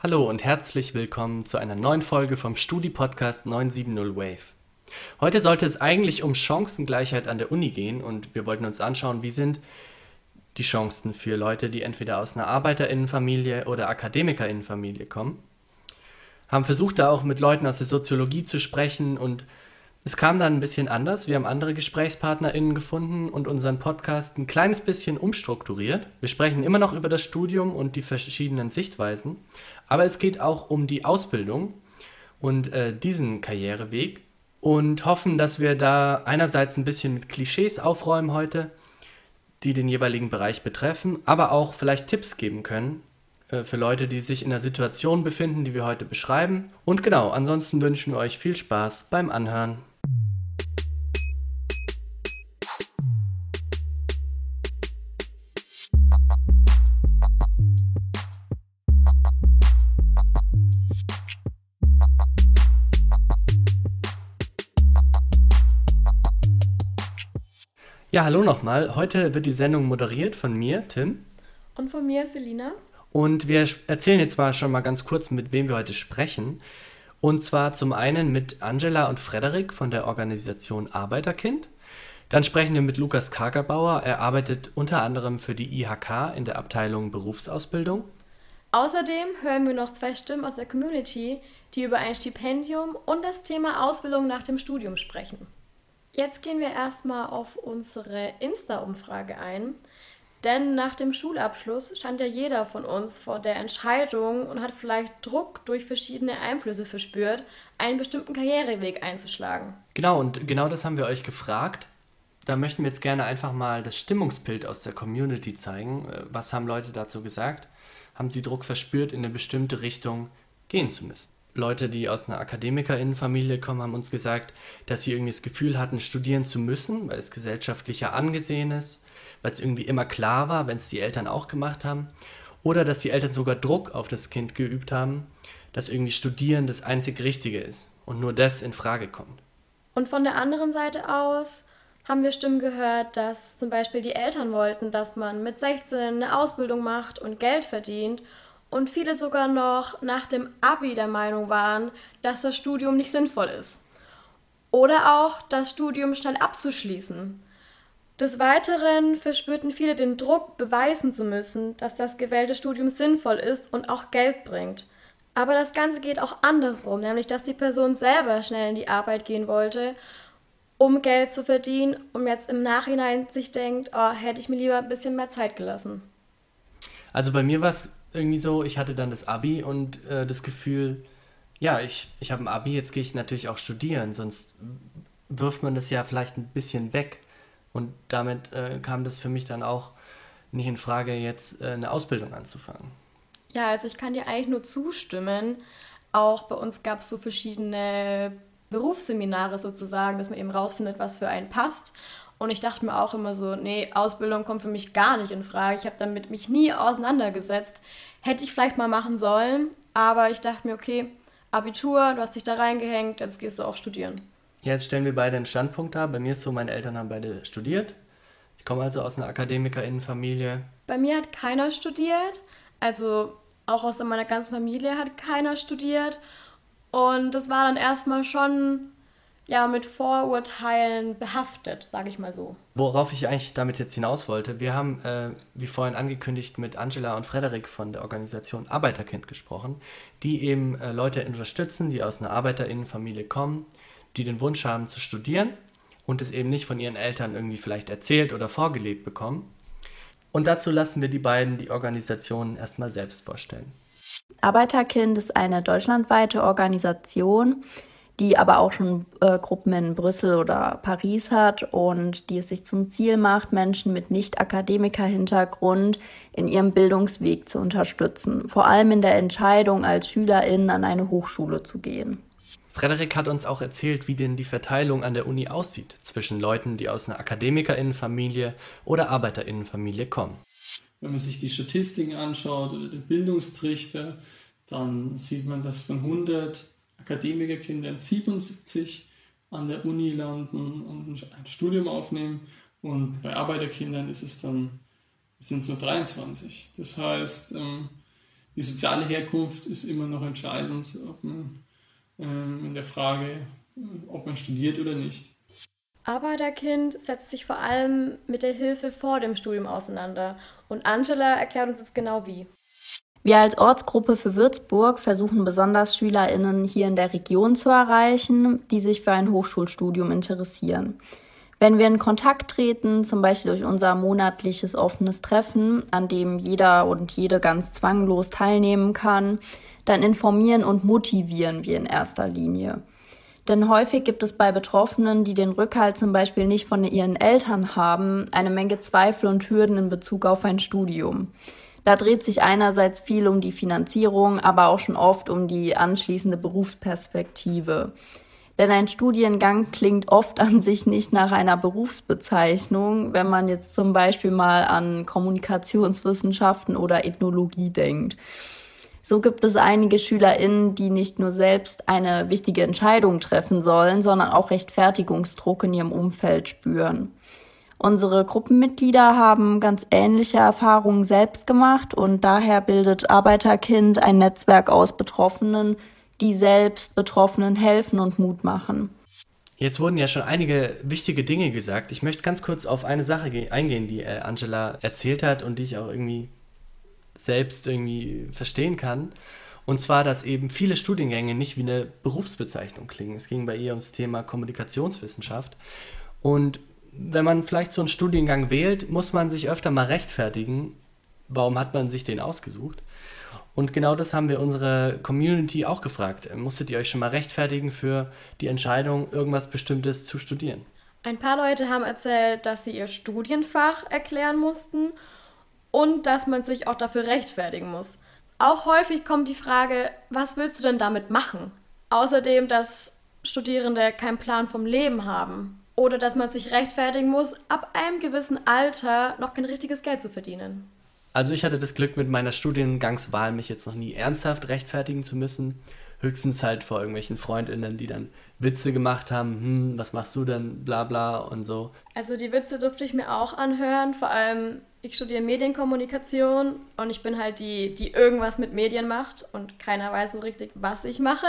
Hallo und herzlich willkommen zu einer neuen Folge vom Studi-Podcast 970 Wave. Heute sollte es eigentlich um Chancengleichheit an der Uni gehen und wir wollten uns anschauen, wie sind die Chancen für Leute, die entweder aus einer ArbeiterInnenfamilie oder AkademikerInnenfamilie kommen. Haben versucht, da auch mit Leuten aus der Soziologie zu sprechen und es kam dann ein bisschen anders. Wir haben andere GesprächspartnerInnen gefunden und unseren Podcast ein kleines bisschen umstrukturiert. Wir sprechen immer noch über das Studium und die verschiedenen Sichtweisen, aber es geht auch um die Ausbildung und diesen Karriereweg und hoffen, dass wir da einerseits ein bisschen mit Klischees aufräumen heute, die den jeweiligen Bereich betreffen, aber auch vielleicht Tipps geben können für Leute, die sich in der Situation befinden, die wir heute beschreiben. Und genau, ansonsten wünschen wir euch viel Spaß beim Anhören. Ja, hallo nochmal. Heute wird die Sendung moderiert von mir, Tim. Und von mir, Selina. Und wir erzählen jetzt schon mal ganz kurz, mit wem wir heute sprechen. Und zwar zum einen mit Angela und Frederik von der Organisation Arbeiterkind. Dann sprechen wir mit Lukas Kagerbauer. Er arbeitet unter anderem für die IHK in der Abteilung Berufsausbildung. Außerdem hören wir noch 2 Stimmen aus der Community, die über ein Stipendium und das Thema Ausbildung nach dem Studium sprechen. Jetzt gehen wir erstmal auf unsere Insta-Umfrage ein, denn nach dem Schulabschluss stand ja jeder von uns vor der Entscheidung und hat vielleicht Druck durch verschiedene Einflüsse verspürt, einen bestimmten Karriereweg einzuschlagen. Genau, und genau das haben wir euch gefragt. Da möchten wir jetzt gerne einfach mal das Stimmungsbild aus der Community zeigen. Was haben Leute dazu gesagt? Haben sie Druck verspürt, in eine bestimmte Richtung gehen zu müssen? Leute, die aus einer AkademikerInnenfamilie kommen, haben uns gesagt, dass sie irgendwie das Gefühl hatten, studieren zu müssen, weil es gesellschaftlicher angesehen ist, weil es irgendwie immer klar war, wenn es die Eltern auch gemacht haben. Oder dass die Eltern sogar Druck auf das Kind geübt haben, dass irgendwie Studieren das einzig Richtige ist und nur das in Frage kommt. Und von der anderen Seite aus haben wir Stimmen gehört, dass zum Beispiel die Eltern wollten, dass man mit 16 eine Ausbildung macht und Geld verdient und viele sogar noch nach dem Abi der Meinung waren, dass das Studium nicht sinnvoll ist. Oder auch das Studium schnell abzuschließen. Des Weiteren verspürten viele den Druck, beweisen zu müssen, dass das gewählte Studium sinnvoll ist und auch Geld bringt. Aber das Ganze geht auch andersrum, nämlich dass die Person selber schnell in die Arbeit gehen wollte, um Geld zu verdienen und jetzt im Nachhinein sich denkt, oh, hätte ich mir lieber ein bisschen mehr Zeit gelassen. Also bei mir war es irgendwie so, ich hatte dann das Abi und das Gefühl, ja, ich habe ein Abi, jetzt gehe ich natürlich auch studieren, sonst wirft man das ja vielleicht ein bisschen weg. Und damit kam das für mich dann auch nicht in Frage, jetzt eine Ausbildung anzufangen. Ja, also ich kann dir eigentlich nur zustimmen. Auch bei uns gab es so verschiedene Berufsseminare sozusagen, dass man eben rausfindet, was für einen passt. Und ich dachte mir auch immer so, nee, Ausbildung kommt für mich gar nicht in Frage. Ich habe damit mich nie auseinandergesetzt. Hätte ich vielleicht mal machen sollen, aber ich dachte mir, okay, Abitur, du hast dich da reingehängt, jetzt gehst du auch studieren. Ja, jetzt stellen wir beide einen Standpunkt dar. Bei mir ist so, meine Eltern haben beide studiert. Ich komme also aus einer AkademikerInnenfamilie. Bei mir hat keiner studiert, also auch aus meiner ganzen Familie hat keiner studiert. Und das war dann erstmal schon ja, mit Vorurteilen behaftet, sage ich mal so. Worauf ich eigentlich damit jetzt hinaus wollte, wir haben, wie vorhin angekündigt, mit Angela und Frederik von der Organisation Arbeiterkind gesprochen, die eben Leute unterstützen, die aus einer ArbeiterInnenfamilie kommen, die den Wunsch haben zu studieren und es eben nicht von ihren Eltern irgendwie vielleicht erzählt oder vorgelebt bekommen. Und dazu lassen wir die beiden die Organisation erstmal selbst vorstellen. Arbeiterkind ist eine deutschlandweite Organisation, die aber auch schon Gruppen in Brüssel oder Paris hat und die es sich zum Ziel macht, Menschen mit Nicht-Akademiker-Hintergrund in ihrem Bildungsweg zu unterstützen, vor allem in der Entscheidung, als SchülerInnen an eine Hochschule zu gehen. Frederik hat uns auch erzählt, wie denn die Verteilung an der Uni aussieht zwischen Leuten, die aus einer AkademikerInnenfamilie oder ArbeiterInnenfamilie kommen. Wenn man sich die Statistiken anschaut oder die Bildungstrichter, dann sieht man, dass von 100 Akademikerkindern 77 an der Uni landen und ein Studium aufnehmen. Und bei Arbeiterkindern sind es nur 23. Das heißt, die soziale Herkunft ist immer noch entscheidend, ob man in der Frage, ob man studiert oder nicht. Arbeiterkind setzt sich vor allem mit der Hilfe vor dem Studium auseinander. Und Angela erklärt uns jetzt genau wie. Wir als Ortsgruppe für Würzburg versuchen besonders SchülerInnen hier in der Region zu erreichen, die sich für ein Hochschulstudium interessieren. Wenn wir in Kontakt treten, zum Beispiel durch unser monatliches offenes Treffen, an dem jeder und jede ganz zwanglos teilnehmen kann, dann informieren und motivieren wir in erster Linie. Denn häufig gibt es bei Betroffenen, die den Rückhalt zum Beispiel nicht von ihren Eltern haben, eine Menge Zweifel und Hürden in Bezug auf ein Studium. Da dreht sich einerseits viel um die Finanzierung, aber auch schon oft um die anschließende Berufsperspektive. Denn ein Studiengang klingt oft an sich nicht nach einer Berufsbezeichnung, wenn man jetzt zum Beispiel mal an Kommunikationswissenschaften oder Ethnologie denkt. So gibt es einige SchülerInnen, die nicht nur selbst eine wichtige Entscheidung treffen sollen, sondern auch Rechtfertigungsdruck in ihrem Umfeld spüren. Unsere Gruppenmitglieder haben ganz ähnliche Erfahrungen selbst gemacht und daher bildet Arbeiterkind ein Netzwerk aus Betroffenen, die selbst Betroffenen helfen und Mut machen. Jetzt wurden ja schon einige wichtige Dinge gesagt. Ich möchte ganz kurz auf eine Sache eingehen, die Angela erzählt hat und die ich auch irgendwie selbst irgendwie verstehen kann. Und zwar, dass eben viele Studiengänge nicht wie eine Berufsbezeichnung klingen. Es ging bei ihr ums Thema Kommunikationswissenschaft. Und wenn man vielleicht so einen Studiengang wählt, muss man sich öfter mal rechtfertigen, warum hat man sich den ausgesucht. Und genau das haben wir unsere Community auch gefragt. Musstet ihr euch schon mal rechtfertigen für die Entscheidung, irgendwas Bestimmtes zu studieren? Ein paar Leute haben erzählt, dass sie ihr Studienfach erklären mussten und dass man sich auch dafür rechtfertigen muss. Auch häufig kommt die Frage, was willst du denn damit machen? Außerdem, dass Studierende keinen Plan vom Leben haben. Oder dass man sich rechtfertigen muss, ab einem gewissen Alter noch kein richtiges Geld zu verdienen. Also ich hatte das Glück, mit meiner Studiengangswahl mich jetzt noch nie ernsthaft rechtfertigen zu müssen. Höchstens halt vor irgendwelchen FreundInnen, die dann Witze gemacht haben, was machst du denn, bla bla und so. Also die Witze durfte ich mir auch anhören, vor allem ich studiere Medienkommunikation und ich bin halt die irgendwas mit Medien macht und keiner weiß so richtig, was ich mache.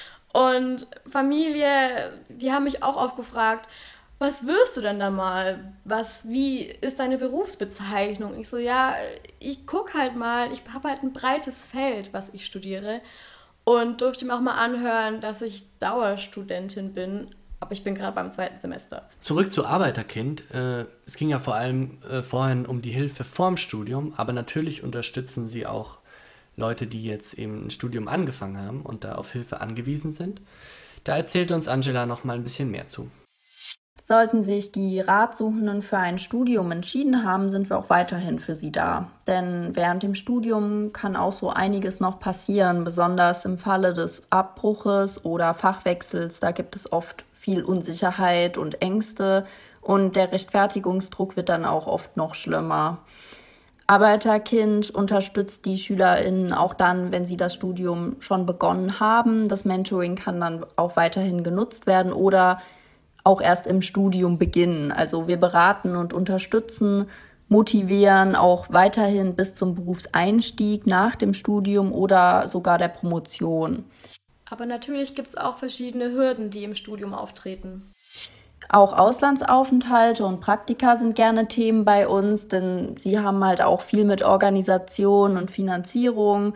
Und Familie, die haben mich auch oft gefragt, was wirst du denn da mal? Wie ist deine Berufsbezeichnung? Ich so, ja, ich gucke halt mal, ich habe halt ein breites Feld, was ich studiere. Und durfte mir auch mal anhören, dass ich Dauerstudentin bin, aber ich bin gerade beim 2. Semester. Zurück zu Arbeiterkind. Es ging ja vor allem vorhin um die Hilfe vorm Studium, aber natürlich unterstützen sie auch Leute, die jetzt eben ein Studium angefangen haben und da auf Hilfe angewiesen sind. Da erzählt uns Angela noch mal ein bisschen mehr zu. Sollten sich die Ratsuchenden für ein Studium entschieden haben, sind wir auch weiterhin für sie da. Denn während dem Studium kann auch so einiges noch passieren, besonders im Falle des Abbruches oder Fachwechsels. Da gibt es oft viel Unsicherheit und Ängste und der Rechtfertigungsdruck wird dann auch oft noch schlimmer. Arbeiterkind unterstützt die SchülerInnen auch dann, wenn sie das Studium schon begonnen haben. Das Mentoring kann dann auch weiterhin genutzt werden oder auch erst im Studium beginnen. Also wir beraten und unterstützen, motivieren auch weiterhin bis zum Berufseinstieg nach dem Studium oder sogar der Promotion. Aber natürlich gibt es auch verschiedene Hürden, die im Studium auftreten. Auch Auslandsaufenthalte und Praktika sind gerne Themen bei uns, denn sie haben halt auch viel mit Organisation und Finanzierung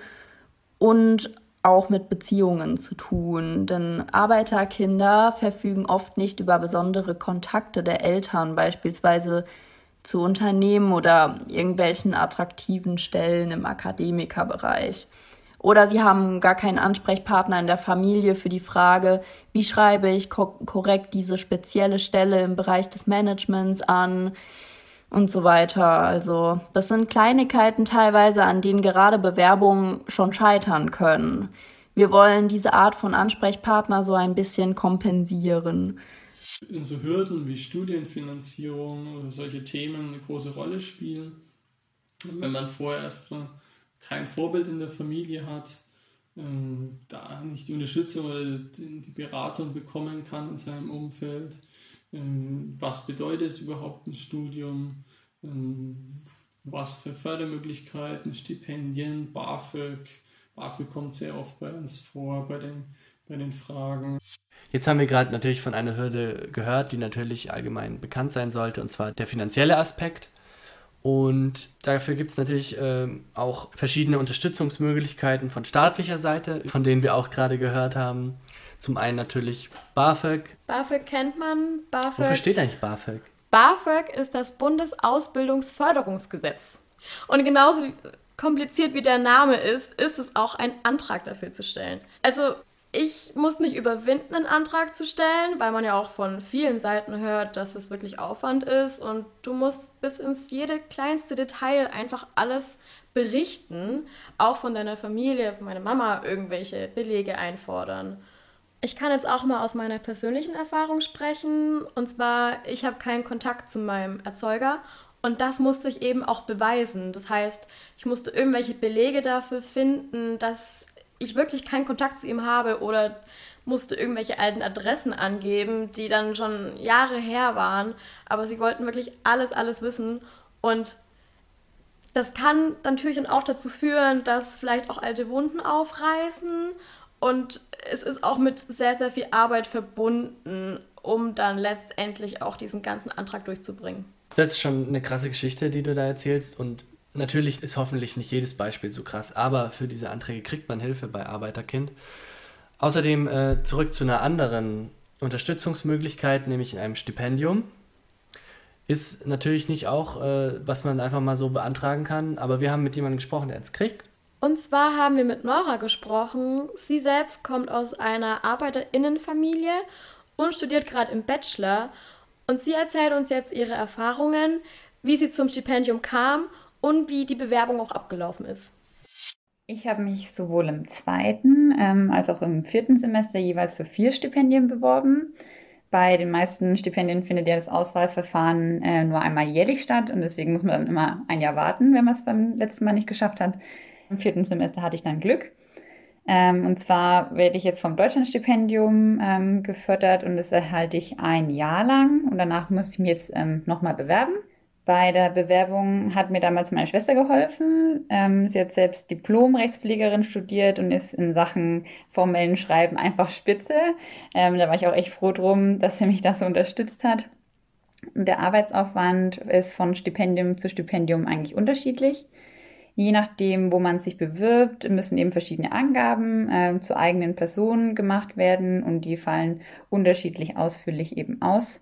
und auch mit Beziehungen zu tun, denn Arbeiterkinder verfügen oft nicht über besondere Kontakte der Eltern, beispielsweise zu Unternehmen oder irgendwelchen attraktiven Stellen im Akademikerbereich. Oder sie haben gar keinen Ansprechpartner in der Familie für die Frage, wie schreibe ich korrekt diese spezielle Stelle im Bereich des Managements an und so weiter. Also das sind Kleinigkeiten teilweise, an denen gerade Bewerbungen schon scheitern können. Wir wollen diese Art von Ansprechpartner so ein bisschen kompensieren. In so Hürden wie Studienfinanzierung oder solche Themen eine große Rolle spielen. Wenn man vorher erstmal kein Vorbild in der Familie hat, da nicht die Unterstützung oder die Beratung bekommen kann in seinem Umfeld. Was bedeutet überhaupt ein Studium? was für Fördermöglichkeiten, Stipendien, BAföG. BAföG kommt sehr oft bei uns vor bei den Fragen. Jetzt haben wir gerade natürlich von einer Hürde gehört, die natürlich allgemein bekannt sein sollte, und zwar der finanzielle Aspekt. Und dafür gibt es natürlich auch verschiedene Unterstützungsmöglichkeiten von staatlicher Seite, von denen wir auch gerade gehört haben. Zum einen natürlich BAföG. BAföG kennt man. Wofür steht eigentlich BAföG? BAföG ist das Bundesausbildungsförderungsgesetz. Und genauso kompliziert wie der Name ist es auch ein Antrag dafür zu stellen. Also ich muss mich überwinden, einen Antrag zu stellen, weil man ja auch von vielen Seiten hört, dass es wirklich Aufwand ist und du musst bis ins jede kleinste Detail einfach alles berichten, auch von deiner Familie, von meiner Mama irgendwelche Belege einfordern. Ich kann jetzt auch mal aus meiner persönlichen Erfahrung sprechen, und zwar, ich habe keinen Kontakt zu meinem Erzeuger und das musste ich eben auch beweisen. Das heißt, ich musste irgendwelche Belege dafür finden, dass ich wirklich keinen Kontakt zu ihm habe, oder musste irgendwelche alten Adressen angeben, die dann schon Jahre her waren, aber sie wollten wirklich alles wissen, und das kann natürlich dann auch dazu führen, dass vielleicht auch alte Wunden aufreißen, und es ist auch mit sehr, sehr viel Arbeit verbunden, um dann letztendlich auch diesen ganzen Antrag durchzubringen. Das ist schon eine krasse Geschichte, die du da erzählst, und natürlich ist hoffentlich nicht jedes Beispiel so krass, aber für diese Anträge kriegt man Hilfe bei Arbeiterkind. Außerdem zurück zu einer anderen Unterstützungsmöglichkeit, nämlich in einem Stipendium. Ist natürlich nicht auch, was man einfach mal so beantragen kann, aber wir haben mit jemandem gesprochen, der es kriegt. Und zwar haben wir mit Nora gesprochen. Sie selbst kommt aus einer ArbeiterInnenfamilie und studiert gerade im Bachelor. Und sie erzählt uns jetzt ihre Erfahrungen, wie sie zum Stipendium kam und wie die Bewerbung auch abgelaufen ist. Ich habe mich sowohl im 2. als auch im 4. Semester jeweils für 4 Stipendien beworben. Bei den meisten Stipendien findet ja das Auswahlverfahren nur einmal jährlich statt, und deswegen muss man dann immer ein Jahr warten, wenn man es beim letzten Mal nicht geschafft hat. Im 4. Semester hatte ich dann Glück. Und zwar werde ich jetzt vom Deutschlandstipendium gefördert, und das erhalte ich ein Jahr lang, und danach muss ich mich jetzt nochmal bewerben. Bei der Bewerbung hat mir damals meine Schwester geholfen. Sie hat selbst Diplom-Rechtspflegerin studiert und ist in Sachen formellen Schreiben einfach spitze. Da war ich auch echt froh drum, dass sie mich da so unterstützt hat. Und der Arbeitsaufwand ist von Stipendium zu Stipendium eigentlich unterschiedlich. Je nachdem, wo man sich bewirbt, müssen eben verschiedene Angaben zur eigenen Person gemacht werden, und die fallen unterschiedlich ausführlich eben aus.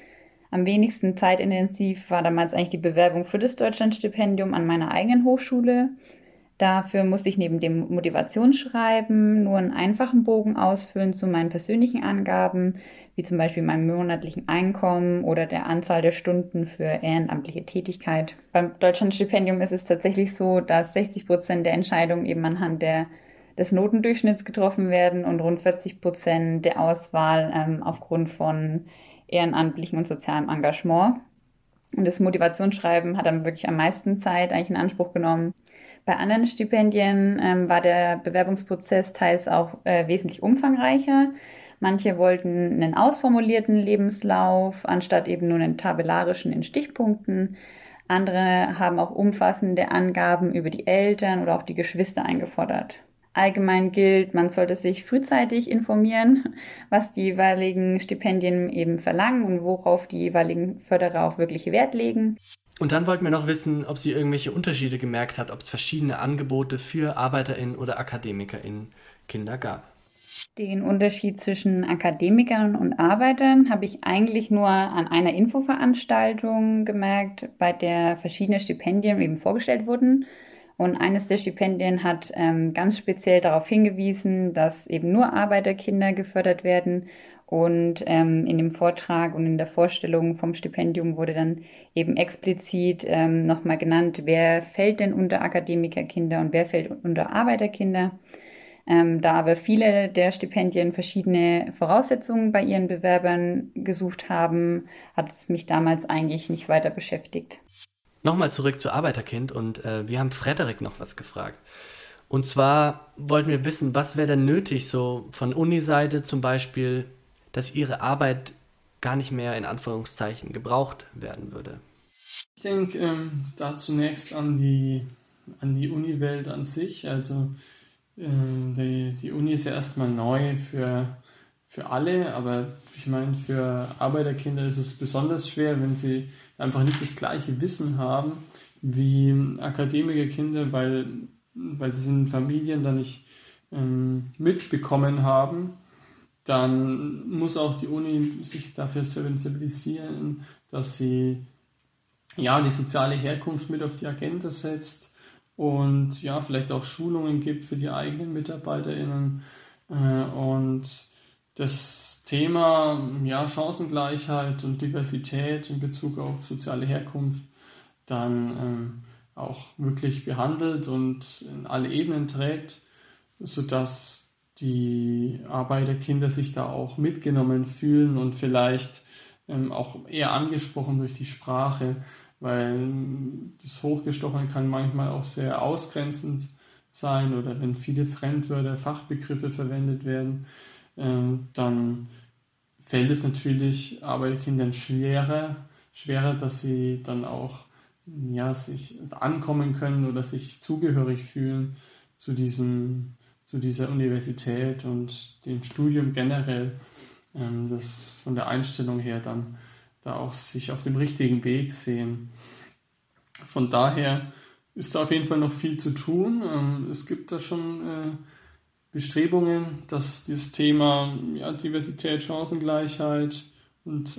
Am wenigsten zeitintensiv war damals eigentlich die Bewerbung für das Deutschlandstipendium an meiner eigenen Hochschule. Dafür musste ich neben dem Motivationsschreiben nur einen einfachen Bogen ausfüllen zu meinen persönlichen Angaben, wie zum Beispiel meinem monatlichen Einkommen oder der Anzahl der Stunden für ehrenamtliche Tätigkeit. Beim Deutschlandstipendium ist es tatsächlich so, dass 60% der Entscheidungen eben anhand des Notendurchschnitts getroffen werden und rund 40% der Auswahl aufgrund von ehrenamtlichem und sozialem Engagement. Und das Motivationsschreiben hat dann wirklich am meisten Zeit eigentlich in Anspruch genommen. Bei anderen Stipendien war der Bewerbungsprozess teils auch wesentlich umfangreicher. Manche wollten einen ausformulierten Lebenslauf, anstatt eben nur einen tabellarischen in Stichpunkten. Andere haben auch umfassende Angaben über die Eltern oder auch die Geschwister eingefordert. Allgemein gilt, man sollte sich frühzeitig informieren, was die jeweiligen Stipendien eben verlangen und worauf die jeweiligen Förderer auch wirklich Wert legen. Und dann wollten wir noch wissen, ob sie irgendwelche Unterschiede gemerkt hat, ob es verschiedene Angebote für ArbeiterInnen oder AkademikerInnen Kinder gab. Den Unterschied zwischen Akademikern und Arbeitern habe ich eigentlich nur an einer Infoveranstaltung gemerkt, bei der verschiedene Stipendien eben vorgestellt wurden. Und eines der Stipendien hat ganz speziell darauf hingewiesen, dass eben nur Arbeiterkinder gefördert werden. Und in dem Vortrag und in der Vorstellung vom Stipendium wurde dann eben explizit nochmal genannt, wer fällt denn unter Akademikerkinder und wer fällt unter Arbeiterkinder. Da aber viele der Stipendien verschiedene Voraussetzungen bei ihren Bewerbern gesucht haben, hat es mich damals eigentlich nicht weiter beschäftigt. Nochmal zurück zu Arbeiterkind, und wir haben Frederik noch was gefragt. Und zwar wollten wir wissen, was wäre denn nötig, so von Uniseite zum Beispiel, dass ihre Arbeit gar nicht mehr in Anführungszeichen gebraucht werden würde. Ich denke da zunächst an die Uniwelt an sich. Also die Uni ist ja erstmal neu für alle, aber ich meine, für Arbeiterkinder ist es besonders schwer, wenn sie einfach nicht das gleiche Wissen haben wie Akademikerkinder, weil sie es in Familien dann nicht mitbekommen haben. Dann muss auch die Uni sich dafür sensibilisieren, dass sie die soziale Herkunft mit auf die Agenda setzt und vielleicht auch Schulungen gibt für die eigenen MitarbeiterInnen und das Thema Chancengleichheit und Diversität in Bezug auf soziale Herkunft dann auch wirklich behandelt und in alle Ebenen trägt, sodass die Arbeiterkinder sich da auch mitgenommen fühlen und vielleicht auch eher angesprochen durch die Sprache, weil das Hochgestochene kann manchmal auch sehr ausgrenzend sein oder wenn viele Fremdwörter, Fachbegriffe verwendet werden, dann fällt es natürlich Arbeiterkindern schwerer, dass sie dann auch sich ankommen können oder sich zugehörig fühlen zu dieser Universität und dem Studium generell, das von der Einstellung her dann da auch sich auf dem richtigen Weg sehen. Von daher ist da auf jeden Fall noch viel zu tun. Es gibt da schon Bestrebungen, dass das Thema Diversität, Chancengleichheit und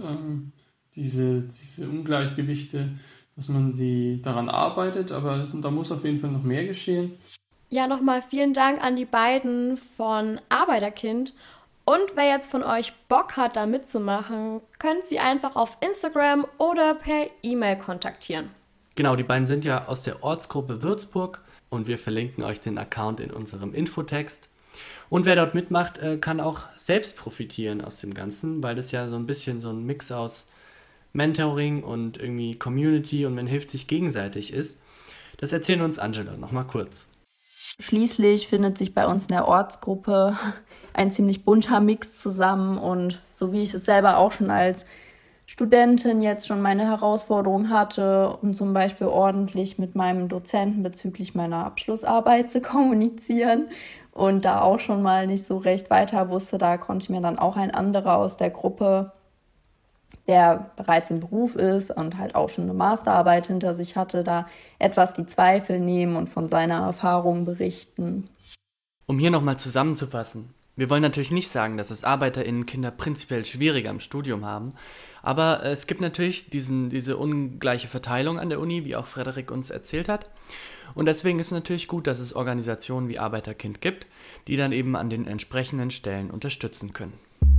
diese Ungleichgewichte, dass man daran arbeitet, aber da muss auf jeden Fall noch mehr geschehen. Ja, nochmal vielen Dank an die beiden von Arbeiterkind. Und wer jetzt von euch Bock hat, da mitzumachen, könnt sie einfach auf Instagram oder per E-Mail kontaktieren. Genau, die beiden sind ja aus der Ortsgruppe Würzburg und wir verlinken euch den Account in unserem Infotext. Und wer dort mitmacht, kann auch selbst profitieren aus dem Ganzen, weil das ja so ein bisschen so ein Mix aus Mentoring und irgendwie Community und man hilft sich gegenseitig ist. Das erzählen uns Angela nochmal kurz. Schließlich findet sich bei uns in der Ortsgruppe ein ziemlich bunter Mix zusammen und so wie ich es selber auch schon als Studentin jetzt schon meine Herausforderung hatte, um zum Beispiel ordentlich mit meinem Dozenten bezüglich meiner Abschlussarbeit zu kommunizieren und da auch schon mal nicht so recht weiter wusste, da konnte mir dann auch ein anderer aus der Gruppe, der bereits im Beruf ist und halt auch schon eine Masterarbeit hinter sich hatte, da etwas die Zweifel nehmen und von seiner Erfahrung berichten. Um hier nochmal zusammenzufassen, wir wollen natürlich nicht sagen, dass es ArbeiterInnen-Kinder prinzipiell schwieriger im Studium haben, aber es gibt natürlich diese ungleiche Verteilung an der Uni, wie auch Frederik uns erzählt hat. Und deswegen ist es natürlich gut, dass es Organisationen wie Arbeiterkind gibt, die dann eben an den entsprechenden Stellen unterstützen können.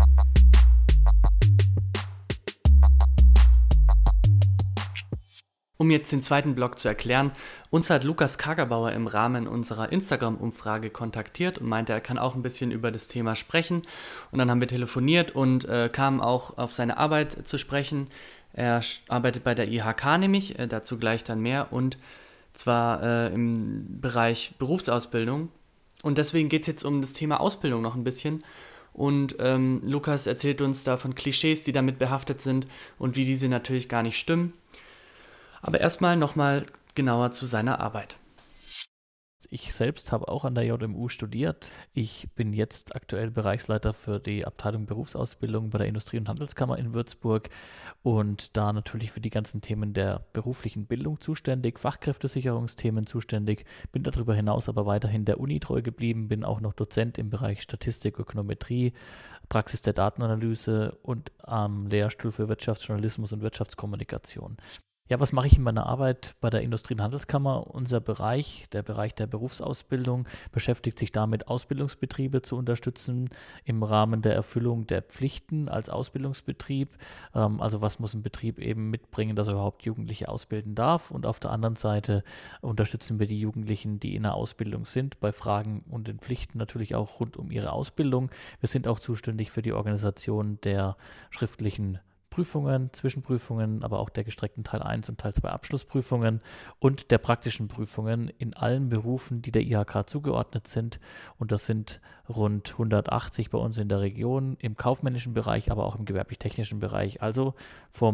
Um jetzt den zweiten Block zu erklären, uns hat Lukas Kagerbauer im Rahmen unserer Instagram-Umfrage kontaktiert und meinte, er kann auch ein bisschen über das Thema sprechen. Und dann haben wir telefoniert und kamen auch auf seine Arbeit zu sprechen. Er arbeitet bei der IHK nämlich, dazu gleich dann mehr, und zwar im Bereich Berufsausbildung. Und deswegen geht es jetzt um das Thema Ausbildung noch ein bisschen. Und Lukas erzählt uns da von Klischees, die damit behaftet sind und wie diese natürlich gar nicht stimmen. Aber erstmal nochmal genauer zu seiner Arbeit. Ich selbst habe auch an der JMU studiert. Ich bin jetzt aktuell Bereichsleiter für die Abteilung Berufsausbildung bei der Industrie- und Handelskammer in Würzburg und da natürlich für die ganzen Themen der beruflichen Bildung zuständig, Fachkräftesicherungsthemen zuständig, bin darüber hinaus aber weiterhin der Uni treu geblieben, bin auch noch Dozent im Bereich Statistik, Ökonometrie, Praxis der Datenanalyse und am Lehrstuhl für Wirtschaftsjournalismus und Wirtschaftskommunikation. Ja, was mache ich in meiner Arbeit bei der Industrie- und Handelskammer? Unser Bereich, der Bereich der Berufsausbildung, beschäftigt sich damit, Ausbildungsbetriebe zu unterstützen im Rahmen der Erfüllung der Pflichten als Ausbildungsbetrieb. Also was muss ein Betrieb eben mitbringen, dass er überhaupt Jugendliche ausbilden darf? Und auf der anderen Seite unterstützen wir die Jugendlichen, die in der Ausbildung sind, bei Fragen und den Pflichten natürlich auch rund um ihre Ausbildung. Wir sind auch zuständig für die Organisation der schriftlichen Prüfungen, Zwischenprüfungen, aber auch der gestreckten Teil 1 und Teil 2 Abschlussprüfungen und der praktischen Prüfungen in allen Berufen, die der IHK zugeordnet sind. Und das sind rund 180 bei uns in der Region, im kaufmännischen Bereich, aber auch im gewerblich-technischen Bereich. Also vom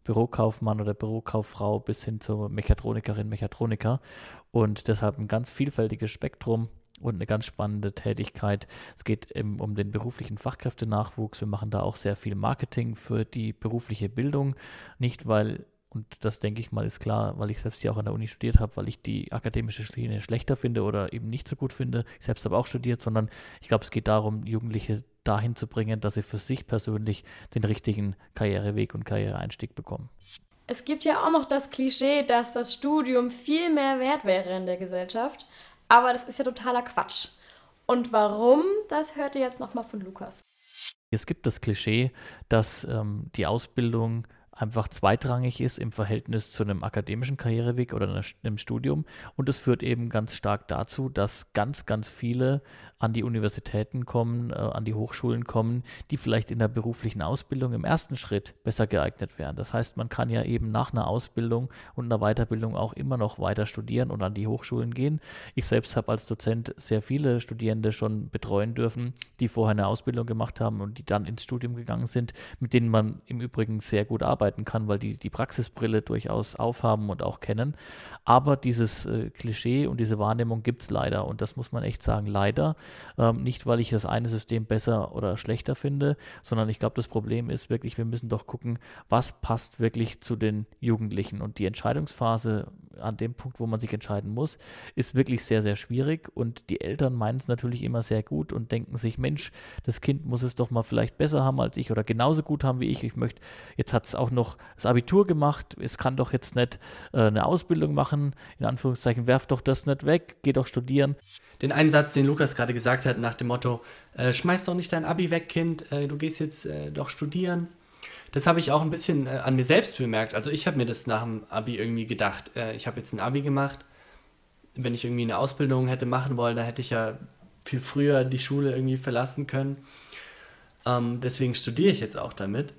Bürokaufmann oder Bürokauffrau bis hin zur Mechatronikerin, Mechatroniker und deshalb ein ganz vielfältiges Spektrum und eine ganz spannende Tätigkeit. Es geht eben um den beruflichen Fachkräftenachwuchs. Wir machen da auch sehr viel Marketing für die berufliche Bildung, nicht weil, und das denke ich mal ist klar, weil ich selbst ja auch an der Uni studiert habe, weil ich die akademische Schiene schlechter finde oder eben nicht so gut finde. Ich selbst habe auch studiert, sondern ich glaube, es geht darum, Jugendliche dahin zu bringen, dass sie für sich persönlich den richtigen Karriereweg und Karriereeinstieg bekommen. Es gibt ja auch noch das Klischee, dass das Studium viel mehr wert wäre in der Gesellschaft, aber das ist ja totaler Quatsch. Und warum, das hört ihr jetzt nochmal von Lukas. Es gibt das Klischee, dass die Ausbildung einfach zweitrangig ist im Verhältnis zu einem akademischen Karriereweg oder einem Studium. Und es führt eben ganz stark dazu, dass ganz, ganz viele an die Universitäten kommen, an die Hochschulen kommen, die vielleicht in der beruflichen Ausbildung im ersten Schritt besser geeignet wären. Das heißt, man kann ja eben nach einer Ausbildung und einer Weiterbildung auch immer noch weiter studieren und an die Hochschulen gehen. Ich selbst habe als Dozent sehr viele Studierende schon betreuen dürfen, die vorher eine Ausbildung gemacht haben und die dann ins Studium gegangen sind, mit denen man im Übrigen sehr gut arbeiten kann, weil die Praxisbrille durchaus aufhaben und auch kennen. Aber dieses Klischee und diese Wahrnehmung gibt es leider und das muss man echt sagen, leider. Nicht, weil ich das eine System besser oder schlechter finde, sondern ich glaube, das Problem ist wirklich, wir müssen doch gucken, was passt wirklich zu den Jugendlichen und die Entscheidungsphase an dem Punkt, wo man sich entscheiden muss, ist wirklich sehr, sehr schwierig und die Eltern meinen es natürlich immer sehr gut und denken sich, Mensch, das Kind muss es doch mal vielleicht besser haben als ich oder genauso gut haben wie ich. Jetzt hat es auch noch das Abitur gemacht, es kann doch jetzt nicht eine Ausbildung machen, in Anführungszeichen, werf doch das nicht weg, geh doch studieren. Den einen Satz, den Lukas gerade gesagt hat, nach dem Motto, schmeiß doch nicht dein Abi weg, Kind, du gehst jetzt doch studieren. Das habe ich auch ein bisschen an mir selbst bemerkt. Also ich habe mir das nach dem Abi irgendwie gedacht. Ich habe jetzt ein Abi gemacht. Wenn ich irgendwie eine Ausbildung hätte machen wollen, dann hätte ich ja viel früher die Schule irgendwie verlassen können. Deswegen studiere ich jetzt auch damit.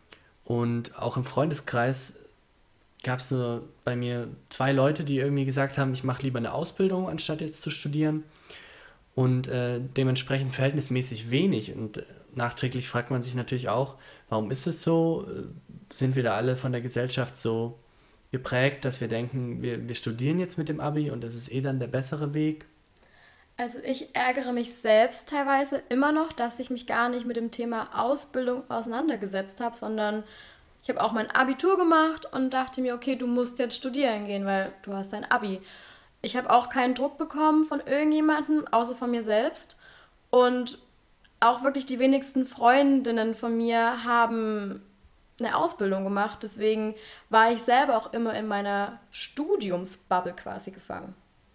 Und auch im Freundeskreis gab es so bei mir 2 Leute, die irgendwie gesagt haben, ich mache lieber eine Ausbildung, anstatt jetzt zu studieren. Und dementsprechend verhältnismäßig wenig. Und nachträglich fragt man sich natürlich auch, warum ist es so? Sind wir da alle von der Gesellschaft so geprägt, dass wir denken, wir studieren jetzt mit dem Abi und das ist dann der bessere Weg? Also ich ärgere mich selbst teilweise immer noch, dass ich mich gar nicht mit dem Thema Ausbildung auseinandergesetzt habe, sondern ich habe auch mein Abitur gemacht und dachte mir, okay, du musst jetzt studieren gehen, weil du hast dein Abi. Ich habe auch keinen Druck bekommen von irgendjemandem, außer von mir selbst. Und auch wirklich die wenigsten Freundinnen von mir haben eine Ausbildung gemacht. Deswegen war ich selber auch immer in meiner Studiumsbubble quasi gefangen.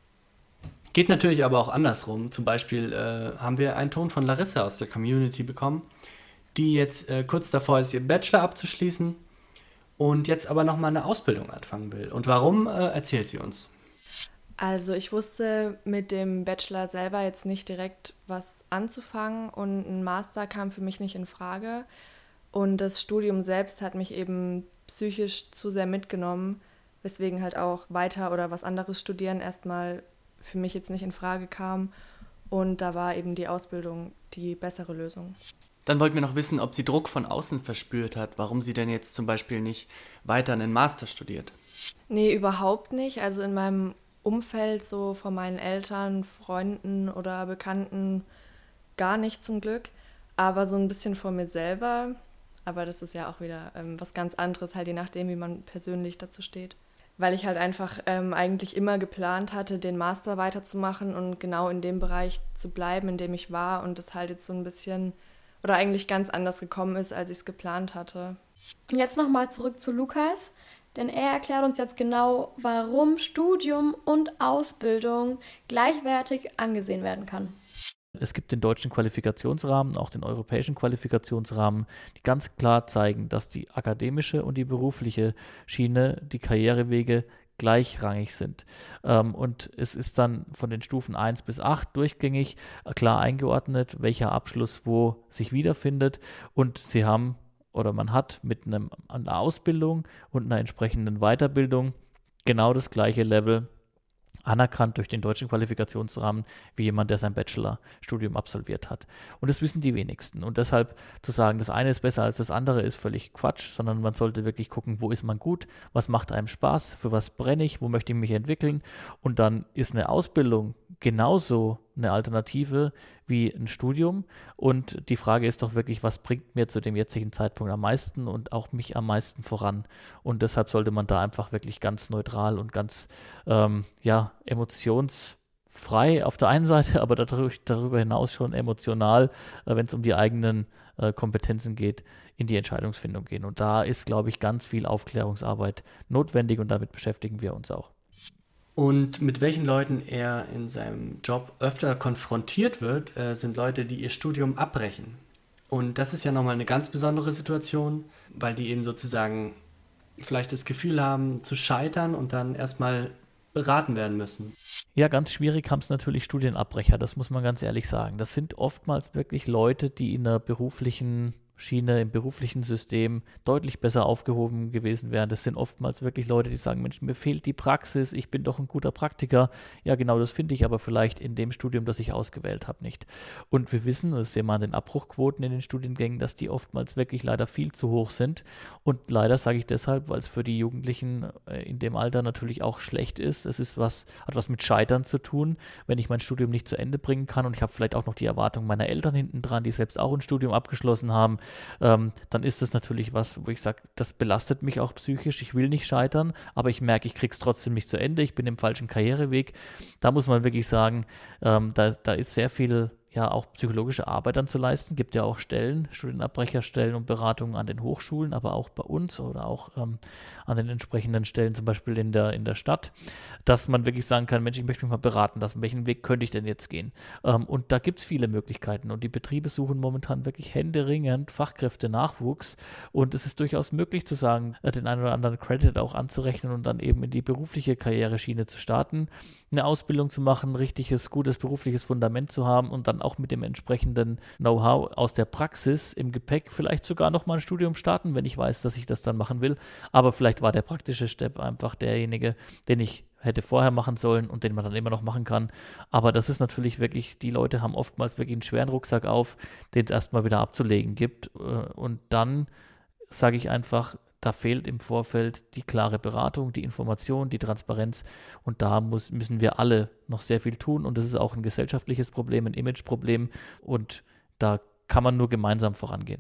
Geht natürlich aber auch andersrum. Zum Beispiel haben wir einen Ton von Larissa aus der Community bekommen, die jetzt kurz davor ist, ihren Bachelor abzuschließen und jetzt aber nochmal eine Ausbildung anfangen will. Und warum, erzählt sie uns. Also ich wusste mit dem Bachelor selber jetzt nicht direkt was anzufangen und ein Master kam für mich nicht in Frage. Und das Studium selbst hat mich eben psychisch zu sehr mitgenommen, weswegen halt auch weiter oder was anderes studieren erstmal für mich jetzt nicht in Frage kam. Und da war eben die Ausbildung die bessere Lösung. Dann wollten wir noch wissen, ob sie Druck von außen verspürt hat, warum sie denn jetzt zum Beispiel nicht weiter einen Master studiert. Nee, überhaupt nicht. Also in meinem Umfeld, so von meinen Eltern, Freunden oder Bekannten, gar nicht zum Glück. Aber so ein bisschen von mir selber. Aber das ist ja auch wieder was ganz anderes, halt je nachdem, wie man persönlich dazu steht. Weil ich halt einfach eigentlich immer geplant hatte, den Master weiterzumachen und genau in dem Bereich zu bleiben, in dem ich war. Und das halt jetzt so ein bisschen oder eigentlich ganz anders gekommen ist, als ich es geplant hatte. Und jetzt nochmal zurück zu Lukas. Denn er erklärt uns jetzt genau, warum Studium und Ausbildung gleichwertig angesehen werden kann. Es gibt den deutschen Qualifikationsrahmen, auch den europäischen Qualifikationsrahmen, die ganz klar zeigen, dass die akademische und die berufliche Schiene, die Karrierewege gleichrangig sind. Und es ist dann von den Stufen 1 bis 8 durchgängig klar eingeordnet, welcher Abschluss wo sich wiederfindet. Und man hat mit einer Ausbildung und einer entsprechenden Weiterbildung genau das gleiche Level anerkannt durch den deutschen Qualifikationsrahmen wie jemand, der sein Bachelorstudium absolviert hat. Und das wissen die wenigsten. Und deshalb zu sagen, das eine ist besser als das andere, ist völlig Quatsch, sondern man sollte wirklich gucken, wo ist man gut, was macht einem Spaß, für was brenne ich, wo möchte ich mich entwickeln. Und dann ist eine Ausbildung genauso eine Alternative wie ein Studium. Und die Frage ist doch wirklich, was bringt mir zu dem jetzigen Zeitpunkt am meisten und auch mich am meisten voran? Und deshalb sollte man da einfach wirklich ganz neutral und ganz emotionsfrei auf der einen Seite, aber darüber hinaus schon emotional, wenn es um die eigenen Kompetenzen geht, in die Entscheidungsfindung gehen. Und da ist, glaube ich, ganz viel Aufklärungsarbeit notwendig und damit beschäftigen wir uns auch. Und mit welchen Leuten er in seinem Job öfter konfrontiert wird, sind Leute, die ihr Studium abbrechen. Und das ist ja nochmal eine ganz besondere Situation, weil die eben sozusagen vielleicht das Gefühl haben, zu scheitern und dann erstmal beraten werden müssen. Ja, ganz schwierig haben es natürlich Studienabbrecher, das muss man ganz ehrlich sagen. Das sind oftmals wirklich Leute, die in einer beruflichen Schiene, im beruflichen System deutlich besser aufgehoben gewesen wären. Das sind oftmals wirklich Leute, die sagen, Mensch, mir fehlt die Praxis, ich bin doch ein guter Praktiker. Ja, genau, das finde ich aber vielleicht in dem Studium, das ich ausgewählt habe, nicht. Und wir wissen, das sehen wir an den Abbruchquoten in den Studiengängen, dass die oftmals wirklich leider viel zu hoch sind. Und leider sage ich deshalb, weil es für die Jugendlichen in dem Alter natürlich auch schlecht ist. Es ist hat was mit Scheitern zu tun, wenn ich mein Studium nicht zu Ende bringen kann und ich habe vielleicht auch noch die Erwartung meiner Eltern hinten dran, die selbst auch ein Studium abgeschlossen haben. Dann ist das natürlich was, wo ich sage, das belastet mich auch psychisch, ich will nicht scheitern, aber ich merke, ich kriege es trotzdem nicht zu Ende, ich bin im falschen Karriereweg. Da muss man wirklich sagen, da ist sehr viel auch psychologische Arbeit dann zu leisten. Gibt ja auch Stellen, Studienabbrecherstellen und Beratungen an den Hochschulen, aber auch bei uns oder auch an den entsprechenden Stellen, zum Beispiel in der Stadt, dass man wirklich sagen kann, Mensch, ich möchte mich mal beraten lassen, welchen Weg könnte ich denn jetzt gehen? Und da gibt es viele Möglichkeiten und die Betriebe suchen momentan wirklich händeringend Fachkräftenachwuchs und es ist durchaus möglich zu sagen, den einen oder anderen Credit auch anzurechnen und dann eben in die berufliche Karriereschiene zu starten, eine Ausbildung zu machen, ein richtiges, gutes berufliches Fundament zu haben und dann auch mit dem entsprechenden Know-how aus der Praxis im Gepäck vielleicht sogar nochmal ein Studium starten, wenn ich weiß, dass ich das dann machen will. Aber vielleicht war der praktische Step einfach derjenige, den ich hätte vorher machen sollen und den man dann immer noch machen kann. Aber das ist natürlich wirklich, die Leute haben oftmals wirklich einen schweren Rucksack auf, den es erstmal wieder abzulegen gibt. Und dann sage ich einfach, da fehlt im Vorfeld die klare Beratung, die Information, die Transparenz und da müssen wir alle noch sehr viel tun und das ist auch ein gesellschaftliches Problem, ein Imageproblem und da kann man nur gemeinsam vorangehen.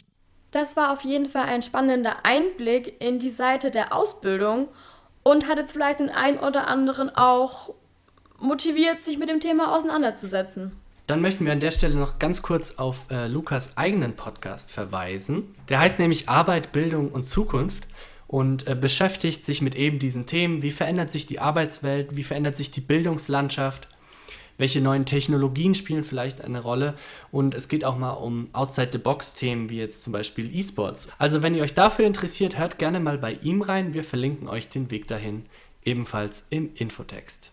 Das war auf jeden Fall ein spannender Einblick in die Seite der Ausbildung und hat jetzt vielleicht den einen oder anderen auch motiviert, sich mit dem Thema auseinanderzusetzen. Dann möchten wir an der Stelle noch ganz kurz auf Lukas eigenen Podcast verweisen. Der heißt nämlich Arbeit, Bildung und Zukunft und beschäftigt sich mit eben diesen Themen. Wie verändert sich die Arbeitswelt? Wie verändert sich die Bildungslandschaft? Welche neuen Technologien spielen vielleicht eine Rolle? Und es geht auch mal um Outside-the-Box-Themen, wie jetzt zum Beispiel E-Sports. Also wenn ihr euch dafür interessiert, hört gerne mal bei ihm rein. Wir verlinken euch den Weg dahin ebenfalls im Infotext.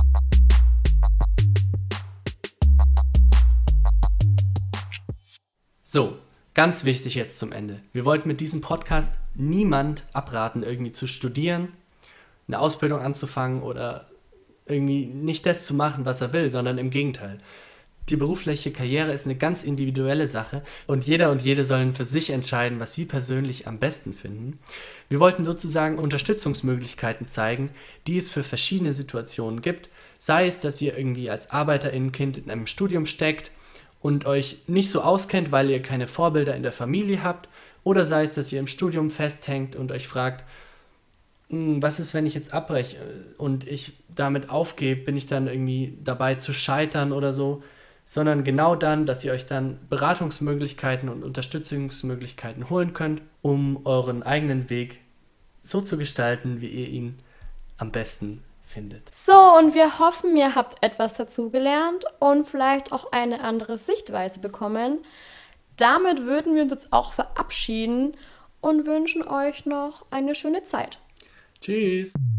So, ganz wichtig jetzt zum Ende. Wir wollten mit diesem Podcast niemand abraten, irgendwie zu studieren, eine Ausbildung anzufangen oder irgendwie nicht das zu machen, was er will, sondern im Gegenteil. Die berufliche Karriere ist eine ganz individuelle Sache und jeder und jede sollen für sich entscheiden, was sie persönlich am besten finden. Wir wollten sozusagen Unterstützungsmöglichkeiten zeigen, die es für verschiedene Situationen gibt. Sei es, dass ihr irgendwie als Arbeiterinnenkind in einem Studium steckt und euch nicht so auskennt, weil ihr keine Vorbilder in der Familie habt, oder sei es, dass ihr im Studium festhängt und euch fragt, was ist, wenn ich jetzt abbreche und ich damit aufgebe, bin ich dann irgendwie dabei zu scheitern oder so, sondern genau dann, dass ihr euch dann Beratungsmöglichkeiten und Unterstützungsmöglichkeiten holen könnt, um euren eigenen Weg so zu gestalten, wie ihr ihn am besten findet. So, und wir hoffen, ihr habt etwas dazugelernt und vielleicht auch eine andere Sichtweise bekommen. Damit würden wir uns jetzt auch verabschieden und wünschen euch noch eine schöne Zeit. Tschüss!